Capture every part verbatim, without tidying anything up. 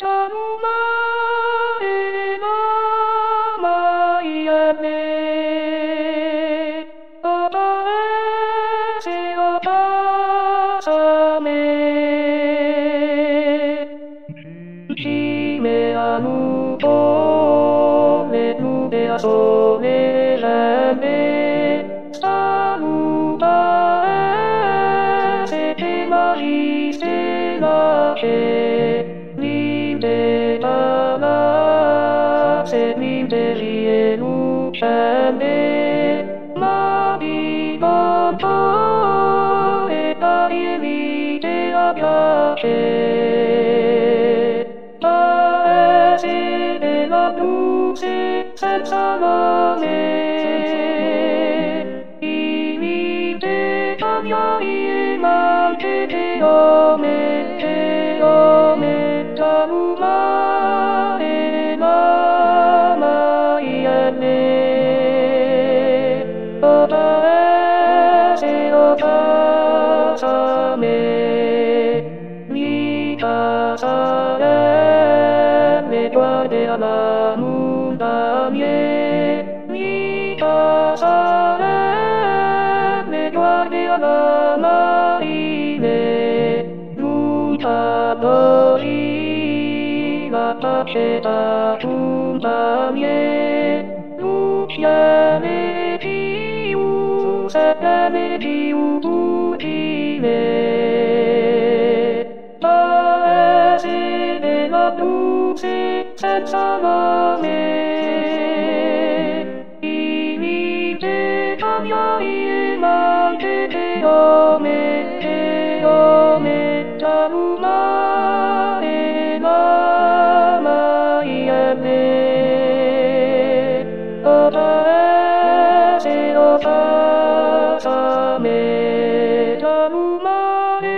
Senza nome, imite cambiai mante te ome, te ome, taluma e lama iene, ota ese ota same, vita sare, me guarde alla luna mie, vita sare, me guarde alla marine, luta dori, la taceta tumba mie, luciane più, sepeme più utile, paese della luce senza nome, imite cambiai mante te ome, te ome, taluma e lama iene, ota ese ota same, taluma e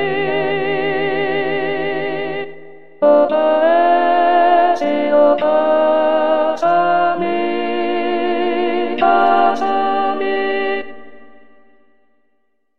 ota ese ota